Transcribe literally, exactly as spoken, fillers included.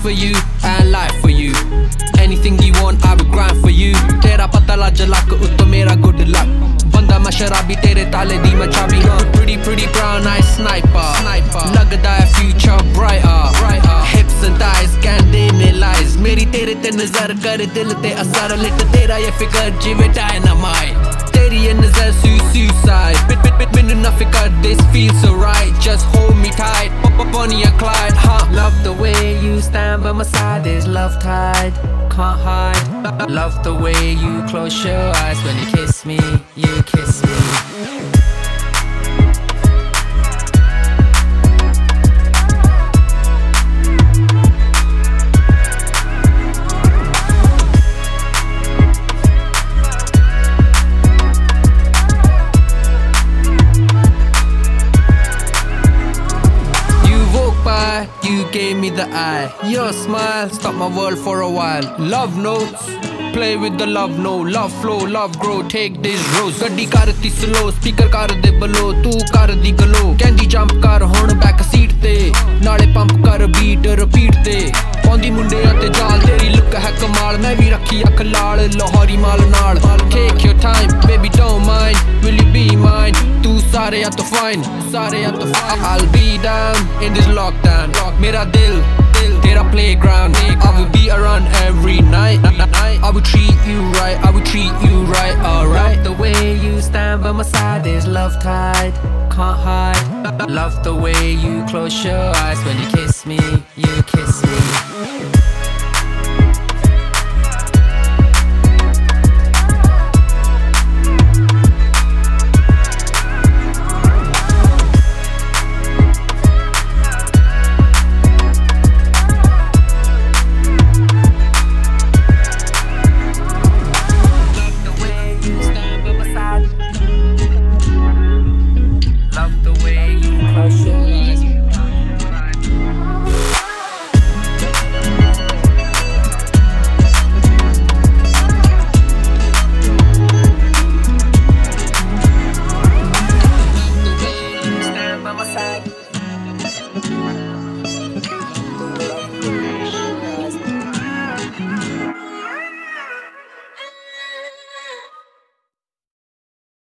for you and life for you. Anything you want, I will grind for you. Tera pata laj luck, utto mera good luck. Banda main sharabi, tere tale di main chabi. Pretty pretty brown eyes sniper. Lagda hai future brighter. Hips and thighs kande ne lies. Meri tere te nazar kar dil te asar. Lit tera ye figure jive dynamite. Teri ye nazar su suicide. Bit bit bit minu na fikar, this feels so right. Just hold me tight, Bonnie and Clyde, huh? Love the way you stand by my side, there's love tide, can't hide. Love the way you close your eyes when you kiss me, you kiss me. You gave me the eye. Your smile stopped my world for a while. Love notes, play with the love note. Love flow, love grow, take this rose. Gaddi karti slow, speaker kar de below. Tu kar di glow, candy jump kar hon back seat te. Naale pump kar beat repeat te. Pondi munde te jaal, teri look hai kamal. Main bhi rakhi akh laal, Lahori mal naal. Take your time, baby don't mind. Will you be mine? Tu sare ya to fine, sare ya to fine. I'll be down in this lockdown. Mera dil, tera playground. I will be around every night. I will treat you right, I will treat you right, alright. The way you stand by my side, there's love tide, can't hide. Love the way you close your eyes when you kiss me, you kiss me.